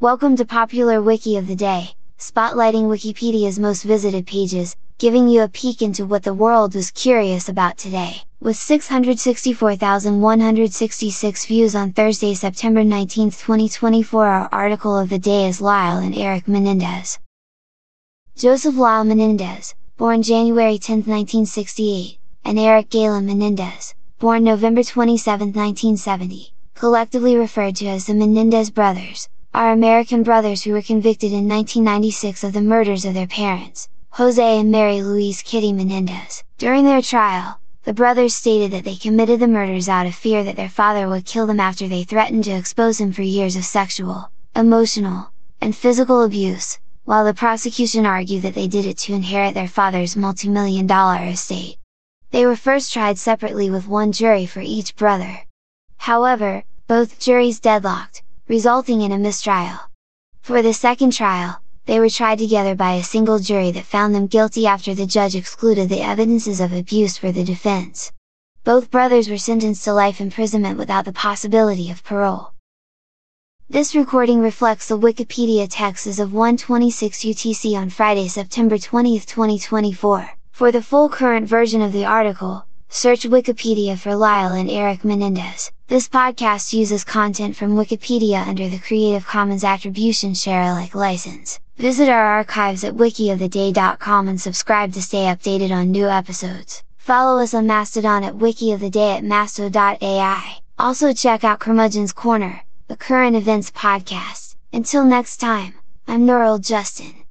Welcome to Popular Wiki of the Day, spotlighting Wikipedia's most visited pages, giving you a peek into what the world was curious about today. With 664,166 views on Thursday, September 19, 2024, our article of the day is Lyle and Eric Menendez. Joseph Lyle Menendez, born January 10, 1968, and Eric Galen Menendez, born November 27, 1970, collectively referred to as the Menendez brothers, are American brothers who were convicted in 1996 of the murders of their parents, Jose and Mary Louise Kitty Menendez. During their trial, the brothers stated that they committed the murders out of fear that their father would kill them after they threatened to expose him for years of sexual, emotional, and physical abuse, while the prosecution argued that they did it to inherit their father's multi-million-dollar estate. They were first tried separately with one jury for each brother. However, both juries deadlocked, resulting in a mistrial. For the second trial, they were tried together by a single jury that found them guilty after the judge excluded the evidences of abuse for the defense. Both brothers were sentenced to life imprisonment without the possibility of parole. This recording reflects the Wikipedia text as of 1:26 UTC on Friday, September 20, 2024. For the full current version of the article, search Wikipedia for Lyle and Eric Menendez. This podcast uses content from Wikipedia under the Creative Commons Attribution Share Alike license. Visit our archives at wikioftheday.com and subscribe to stay updated on new episodes. Follow us on Mastodon at wikioftheday at masto.ai. Also check out Curmudgeon's Corner, the current events podcast. Until next time, I'm Nurul Justin.